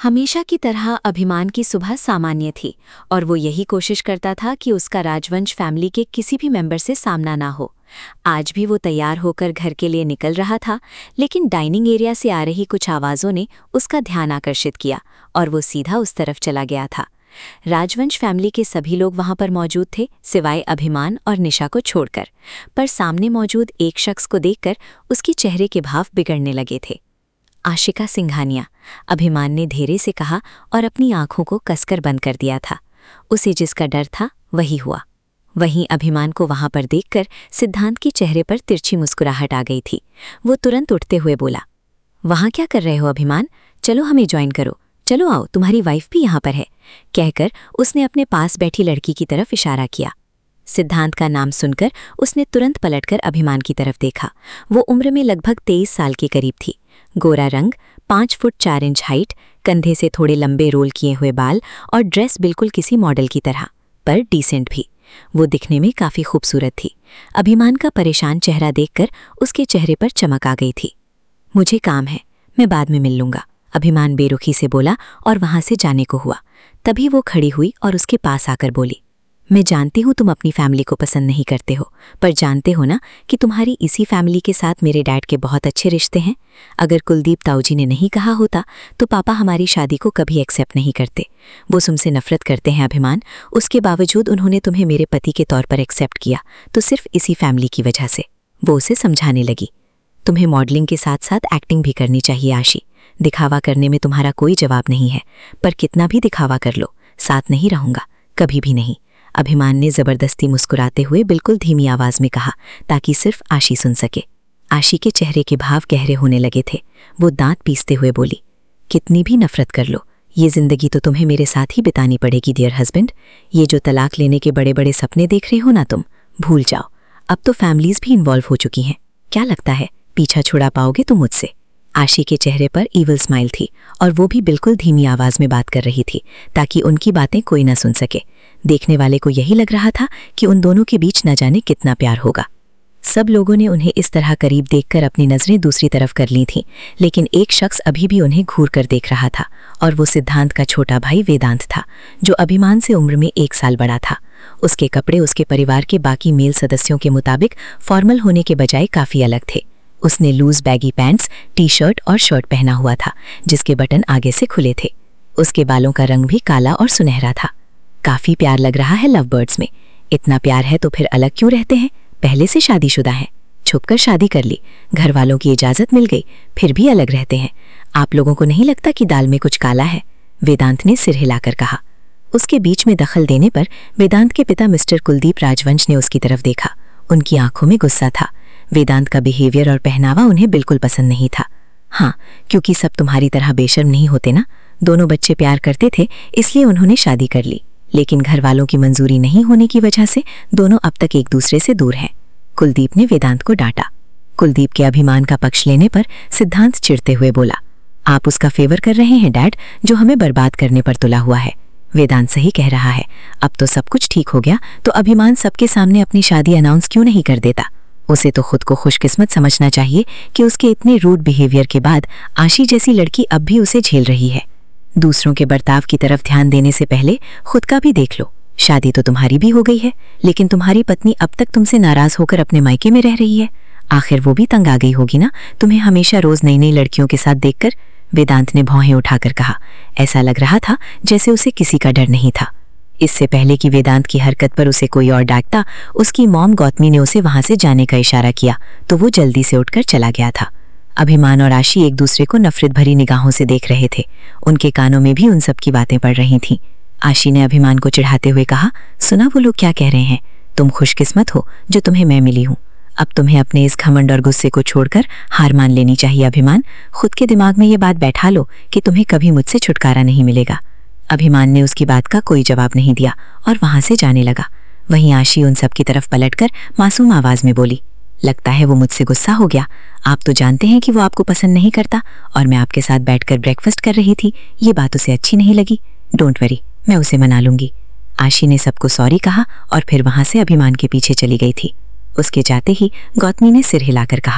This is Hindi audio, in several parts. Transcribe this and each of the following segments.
हमेशा की तरह अभिमान की सुबह सामान्य थी और वो यही कोशिश करता था कि उसका राजवंश फैमिली के किसी भी मेंबर से सामना ना हो। आज भी वो तैयार होकर घर के लिए निकल रहा था, लेकिन डाइनिंग एरिया से आ रही कुछ आवाज़ों ने उसका ध्यान आकर्षित किया और वो सीधा उस तरफ चला गया था। राजवंश फैमिली के सभी लोग वहां पर मौजूद थे, सिवाय अभिमान और निशा को छोड़कर। पर सामने मौजूद एक शख्स को देखकर उसके चेहरे के भाव बिगड़ने लगे थे। आशिका सिंघानिया, अभिमान ने धीरे से कहा और अपनी आंखों को कसकर बंद कर दिया था। उसे जिसका डर था वही हुआ। वहीं अभिमान को वहां पर देखकर सिद्धांत के चेहरे पर तिरछी मुस्कुराहट आ गई थी। वो तुरंत उठते हुए बोला, वहां क्या कर रहे हो अभिमान? चलो हमें ज्वाइन करो। चलो आओ, तुम्हारी वाइफ भी यहाँ पर है, कहकर उसने अपने पास बैठी लड़की की तरफ इशारा किया। सिद्धांत का नाम सुनकर उसने तुरंत पलटकर अभिमान की तरफ देखा। वो उम्र में लगभग 23 साल के करीब थी। गोरा रंग, 5 फुट 4 इंच हाइट, कंधे से थोड़े लंबे रोल किए हुए बाल और ड्रेस बिल्कुल किसी मॉडल की तरह, पर डिसेंट भी। वो दिखने में काफी खूबसूरत थी। अभिमान का परेशान चेहरा देखकर उसके चेहरे पर चमक आ गई थी। मुझे काम है, मैं बाद में मिल लूंगा, अभिमान बेरुखी से बोला और वहां से जाने को हुआ। तभी वो खड़ी हुई और उसके पास आकर बोली, मैं जानती हूँ तुम अपनी फैमिली को पसंद नहीं करते हो, पर जानते हो ना कि तुम्हारी इसी फैमिली के साथ मेरे डैड के बहुत अच्छे रिश्ते हैं। अगर कुलदीप ताऊजी ने नहीं कहा होता तो पापा हमारी शादी को कभी एक्सेप्ट नहीं करते। वो तुमसे नफरत करते हैं अभिमान, उसके बावजूद उन्होंने तुम्हें मेरे पति के तौर पर एक्सेप्ट किया तो सिर्फ इसी फैमिली की वजह से। वो उसे समझाने लगी, तुम्हें मॉडलिंग के साथ साथ एक्टिंग भी करनी चाहिए आशी। दिखावा करने में तुम्हारा कोई जवाब नहीं है, पर कितना भी दिखावा कर लो, साथ नहीं रहूंगा, कभी भी नहीं। अभिमान ने जबरदस्ती मुस्कुराते हुए बिल्कुल धीमी आवाज में कहा, ताकि सिर्फ आशी सुन सके। आशी के चेहरे के भाव गहरे होने लगे थे। वो दांत पीसते हुए बोली, कितनी भी नफरत कर लो, ये जिंदगी तो तुम्हें मेरे साथ ही बितानी पड़ेगी डियर हस्बैंड। ये जो तलाक लेने के बड़े बड़े सपने देख रहे हो ना तुम, भूल जाओ। अब तो फैमिलीज भी इन्वॉल्व हो चुकी हैं। क्या लगता है पीछा छुड़ा पाओगे तुम मुझसे? आशी के चेहरे पर ईविल स्माइल थी और वो भी बिल्कुल धीमी आवाज में बात कर रही थी, ताकि उनकी बातें कोई न सुन सके। देखने वाले को यही लग रहा था कि उन दोनों के बीच न जाने कितना प्यार होगा। सब लोगों ने उन्हें इस तरह करीब देखकर अपनी नजरें दूसरी तरफ कर ली थीं, लेकिन एक शख्स अभी भी उन्हें घूर कर देख रहा था और वो सिद्धांत का छोटा भाई वेदांत था, जो अभिमान से उम्र में 1 साल बड़ा था। उसके कपड़े उसके परिवार के बाकी मेल सदस्यों के मुताबिक फॉर्मल होने के बजाय काफी अलग थे। उसने loose baggy pants, T shirt और शर्ट पहना हुआ था, जिसके बटन आगे से खुले थे। उसके बालों का रंग भी काला और सुनहरा था। काफी प्यार लग रहा है लव बर्ड्स में। इतना प्यार है तो फिर अलग क्यों रहते हैं? पहले से शादीशुदा है, छुपकर शादी कर ली, घर वालों की इजाजत मिल गई, फिर भी अलग रहते हैं। आप लोगों को नहीं लगता कि दाल में कुछ काला है? वेदांत ने सिर हिलाकर कहा। उसके बीच में दखल देने पर वेदांत के पिता मिस्टर कुलदीप राजवंश ने उसकी तरफ देखा। उनकी आंखों में गुस्सा था। वेदांत का बिहेवियर और पहनावा उन्हें बिल्कुल पसंद नहीं था। हाँ, क्योंकि सब तुम्हारी तरह बेशर्म नहीं होते ना। दोनों बच्चे प्यार करते थे, इसलिए उन्होंने शादी कर ली, लेकिन घर वालों की मंजूरी नहीं होने की वजह से दोनों अब तक एक दूसरे से दूर हैं। कुलदीप ने वेदांत को डांटा। कुलदीप के अभिमान का पक्ष लेने पर सिद्धांत चिढ़ते हुए बोला, आप उसका फेवर कर रहे हैं डैड, जो हमें बर्बाद करने पर तुला हुआ है। वेदांत सही कह रहा है। अब तो सब कुछ ठीक हो गया तो अभिमान सबके सामने अपनी शादी अनाउंस क्यों नहीं कर देता? उसे तो खुद को खुशकिस्मत समझना चाहिए कि उसके इतने रूड बिहेवियर के बाद आशी जैसी लड़की अब भी उसे झेल रही है। दूसरों के बर्ताव की तरफ ध्यान देने से पहले खुद का भी देख लो। शादी तो तुम्हारी भी हो गई है, लेकिन तुम्हारी पत्नी अब तक तुमसे नाराज होकर अपने मायके में रह रही है। आखिर वो भी तंग आ गई होगी ना तुम्हें हमेशा रोज नई नई लड़कियों के साथ देखकर? वेदांत ने भौहें उठाकर कहा। ऐसा लग रहा था जैसे उसे किसी का डर नहीं था। इससे पहले कि वेदांत की हरकत पर उसे कोई और डांटता, उसकी मॉम गौतमी ने उसे वहां से जाने का इशारा किया तो वो जल्दी से उठकर चला गया था। अभिमान और आशी एक दूसरे को नफरत भरी निगाहों से देख रहे थे। उनके कानों में भी उन सब की बातें पड़ रही थीं। आशी ने अभिमान को चिढ़ाते हुए कहा, सुना वो लोग क्या कह रहे हैं? तुम खुशकिस्मत हो जो तुम्हें मैं मिली हूँ। अब तुम्हें अपने इस घमंड और गुस्से को छोड़कर हार मान लेनी चाहिए अभिमान। खुद के दिमाग में ये बात बैठा लो कि तुम्हें कभी मुझसे छुटकारा नहीं मिलेगा। अभिमान ने उसकी बात का कोई जवाब नहीं दिया और वहां से जाने लगा। वहीं आशी उन सब की तरफ पलटकर मासूम आवाज में बोली, लगता है वो मुझसे गुस्सा हो गया। आप तो जानते हैं कि वो आपको पसंद नहीं करता और मैं आपके साथ बैठकर ब्रेकफास्ट कर रही थी, ये बात उसे अच्छी नहीं लगी। डोंट वरी, मैं उसे मना लूंगी। आशी ने सबको सॉरी कहा और फिर वहां से अभिमान के पीछे चली गई थी। उसके जाते ही गौतमी ने सिर हिलाकर कहा,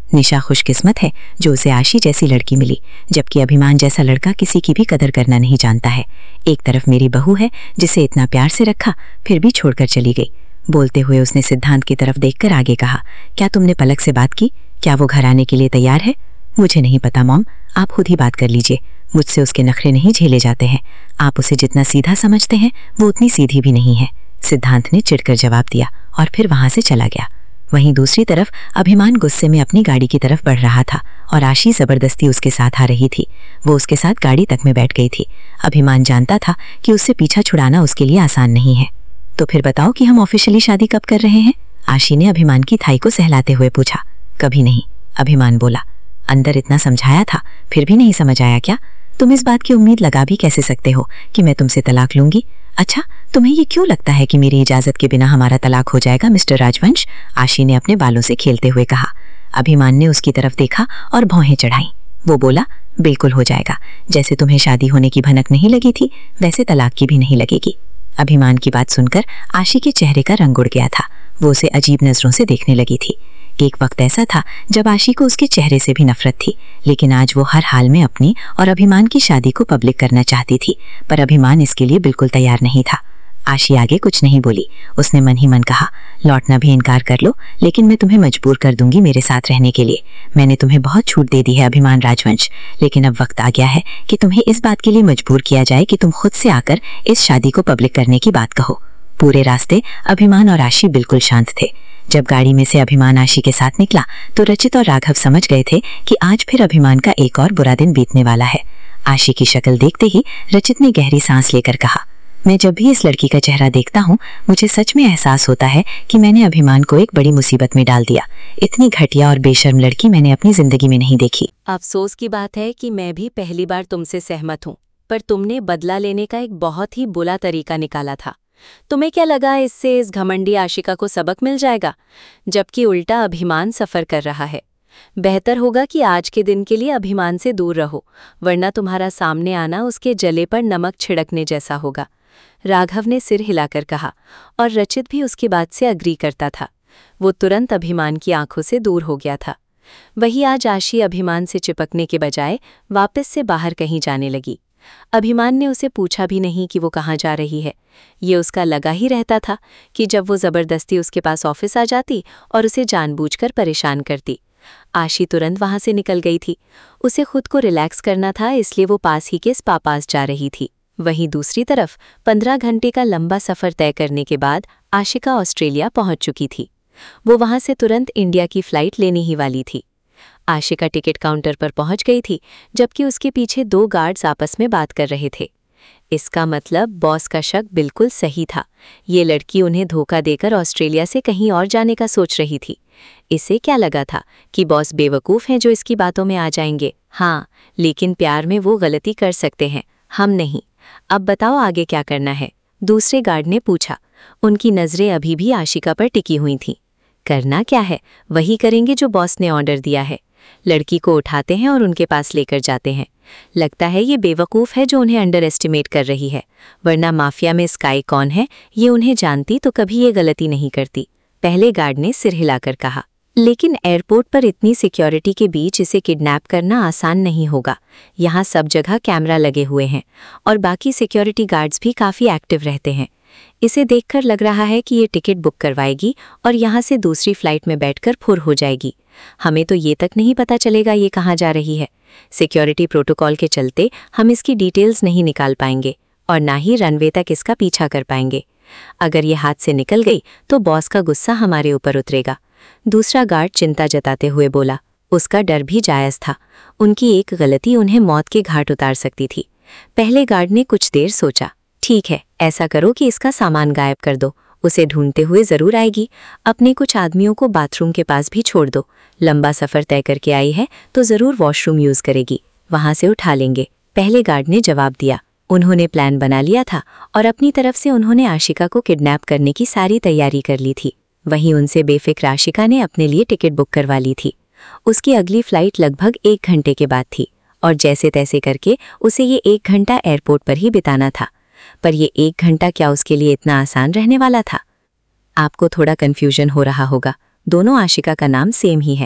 निशा खुशकिस्मत है जो उसे आशी जैसी लड़की मिली, जबकि अभिमान जैसा लड़का किसी की भी कदर करना नहीं जानता है। एक तरफ मेरी बहू है जिसे इतना प्यार से रखा, फिर भी छोड़कर चली गई। बोलते हुए उसने सिद्धांत की तरफ देखकर आगे कहा, क्या तुमने पलक से बात की? क्या वो घर आने के लिए तैयार है? मुझे नहीं पता मॉम, आप खुद ही बात कर लीजिए। मुझसे उसके नखरे नहीं झेले जाते हैं। आप उसे जितना सीधा समझते हैं वो उतनी सीधी भी नहीं है, सिद्धांत ने चिढ़कर जवाब दिया और फिर वहां से चला गया। वहीं दूसरी तरफ अभिमान गुस्से में अपनी गाड़ी की तरफ बढ़ रहा था और आशी जबरदस्ती उसके साथ आ रही थी। वो उसके साथ गाड़ी तक में बैठ गई थी। अभिमान जानता था कि उससे पीछा छुड़ाना उसके लिए आसान नहीं है। तो फिर बताओ कि हम ऑफिशियली शादी कब कर रहे हैं? आशी ने अभिमान की थाई को सहलाते हुए पूछा। कभी नहीं, अभिमान बोला। अंदर इतना समझाया था फिर भी नहीं समझ आया क्या? तुम इस बात की उम्मीद लगा भी कैसे सकते हो कि मैं तुमसे तलाक लूंगी? अच्छा, तुम्हें ये क्यों लगता है कि मेरी इजाजत के बिना हमारा तलाक हो जाएगा मिस्टर राजवंश? आशी ने अपने बालों से खेलते हुए कहा। अभिमान ने उसकी तरफ देखा और भौहें चढ़ाई। वो बोला, बिल्कुल हो जाएगा। जैसे तुम्हें शादी होने की भनक नहीं लगी थी वैसे तलाक की भी नहीं लगेगी। अभिमान की बात सुनकर आशी के चेहरे का रंग उड़ गया था। वो उसे अजीब नजरों से देखने लगी थी। एक वक्त ऐसा था जब आशी को उसके चेहरे से भी नफरत थी, लेकिन आज वो हर हाल में अपनी और अभिमान की शादी को पब्लिक करना चाहती थी, पर अभिमान इसके लिए बिल्कुल तैयार नहीं था। आशी आगे कुछ नहीं बोली। उसने मन ही मन कहा, लौटना भी इनकार कर लो, लेकिन मैं तुम्हें मजबूर कर दूंगी मेरे साथ रहने के लिए। मैंने तुम्हें बहुत छूट दे दी है अभिमान राजवंश, लेकिन अब वक्त आ गया है कि तुम्हें इस बात के लिए मजबूर किया जाए कि तुम खुद से आकर इस शादी को पब्लिक करने की बात कहो। पूरे रास्ते अभिमान और आशी बिल्कुल शांत थे। जब गाड़ी में से अभिमान आशी के साथ निकला तो रचित और राघव समझ गए थे कि आज फिर अभिमान का एक और बुरा दिन बीतने वाला है। आशी की शक्ल देखते ही रचित ने गहरी सांस लेकर कहा, मैं जब भी इस लड़की का चेहरा देखता हूँ मुझे सच में एहसास होता है कि मैंने अभिमान को एक बड़ी मुसीबत में डाल दिया। इतनी घटिया और बेशर्म लड़की मैंने अपनी जिंदगी में नहीं देखी। अफसोस की बात है कि मैं भी पहली बार तुमसे सहमत हूँ, पर तुमने बदला लेने का एक बहुत ही बुरा तरीका निकाला था। तुम्हें क्या लगा इससे इस घमंडी आशिका को सबक मिल जाएगा, जबकि उल्टा अभिमान सफर कर रहा है। बेहतर होगा कि आज के दिन के लिए अभिमान से दूर रहो, वरना तुम्हारा सामने आना उसके जले पर नमक छिड़कने जैसा होगा। राघव ने सिर हिलाकर कहा और रचित भी उसकी बात से अग्री करता था। वो तुरंत अभिमान की आंखों से दूर हो गया था। वही आज आशी अभिमान से चिपकने के बजाय वापस से बाहर कहीं जाने लगी। अभिमान ने उसे पूछा भी नहीं कि वो कहाँ जा रही है। ये उसका लगा ही रहता था कि जब वो जबरदस्ती उसके पास ऑफिस आ जाती और उसे जानबूझकर परेशान करती। आशी तुरंत वहां से निकल गई थी। उसे खुद को रिलैक्स करना था, इसलिए वो पास ही के स्पा पास जा रही थी। वहीं दूसरी तरफ 15 घंटे का लंबा सफर तय करने के बाद आशिका ऑस्ट्रेलिया पहुंच चुकी थी। वो वहां से तुरंत इंडिया की फ्लाइट लेने ही वाली थी। आशिका टिकट काउंटर पर पहुंच गई थी, जबकि उसके पीछे 2 गार्ड्स आपस में बात कर रहे थे। इसका मतलब बॉस का शक बिल्कुल सही था। ये लड़की उन्हें धोखा देकर ऑस्ट्रेलिया से कहीं और जाने का सोच रही थी। इसे क्या लगा था कि बॉस बेवकूफ़ हैं जो इसकी बातों में आ जाएंगे। हाँ, लेकिन प्यार में वो गलती कर सकते हैं, हम नहीं। अब बताओ आगे क्या करना है? दूसरे गार्ड ने पूछा। उनकी नज़रें अभी भी आशिका पर टिकी हुई थीं। करना क्या है? वही करेंगे जो बॉस ने ऑर्डर दिया है। लड़की को उठाते हैं और उनके पास लेकर जाते हैं। लगता है ये बेवकूफ़ है जो उन्हें अंडर एस्टिमेट कर रही है, वरना माफिया में स्काई कौन है ये उन्हें जानती तो कभी ये गलती नहीं करती। पहले गार्ड ने सिर हिलाकर कहा। लेकिन एयरपोर्ट पर इतनी सिक्योरिटी के बीच इसे किडनैप करना आसान नहीं होगा। यहाँ सब जगह कैमरा लगे हुए हैं और बाकी सिक्योरिटी गार्ड्स भी काफ़ी एक्टिव रहते हैं। इसे देखकर लग रहा है कि ये टिकट बुक करवाएगी और यहाँ से दूसरी फ्लाइट में बैठकर फुर हो जाएगी। हमें तो ये तक नहीं पता चलेगा ये कहाँ जा रही है। सिक्योरिटी प्रोटोकॉल के चलते हम इसकी डिटेल्स नहीं निकाल पाएंगे और ना ही रनवे तक इसका पीछा कर पाएंगे। अगर ये हाथ से निकल गई तो बॉस का गुस्सा हमारे ऊपर उतरेगा। दूसरा गार्ड चिंता जताते हुए बोला। उसका डर भी जायज़ था। उनकी एक गलती उन्हें मौत के घाट उतार सकती थी। पहले गार्ड ने कुछ देर सोचा। ठीक है, ऐसा करो कि इसका सामान गायब कर दो, उसे ढूंढते हुए ज़रूर आएगी। अपने कुछ आदमियों को बाथरूम के पास भी छोड़ दो। लंबा सफ़र तय करके आई है तो ज़रूर वॉशरूम यूज़ करेगी, वहाँ से उठा लेंगे। पहले गार्ड ने जवाब दिया। उन्होंने प्लान बना लिया था और अपनी तरफ से उन्होंने आशिका को किडनैप करने की सारी तैयारी कर ली थी। वहीं उनसे बेफिक्र आशिका ने अपने लिए टिकट बुक करवा ली थी। उसकी अगली फ़्लाइट लगभग 1 घंटे के बाद थी और जैसे तैसे करके उसे ये 1 घंटा एयरपोर्ट पर ही बिताना था। पर ये 1 घंटा क्या उसके लिए इतना आसान रहने वाला था? आपको थोड़ा कन्फ्यूजन हो रहा होगा। दोनों आशिका का नाम सेम ही है।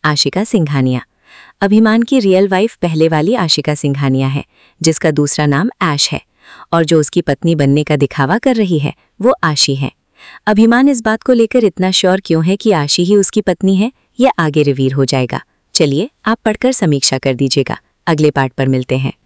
आशिका सिंघानिया। अभिमान की रियल वाइफ पहले वाली आशिका सिंघानिया है, जिसका दूसरा नाम ऐश है, और जो उसकी पत्नी बनने का दिखावा कर रही है वो आशी है। अभिमान इस बात को लेकर इतना श्योर क्यों है कि आशी ही उसकी पत्नी है, यह आगे रिवील हो जाएगा। चलिए आप पढ़कर समीक्षा कर दीजिएगा। अगले पार्ट पर मिलते हैं।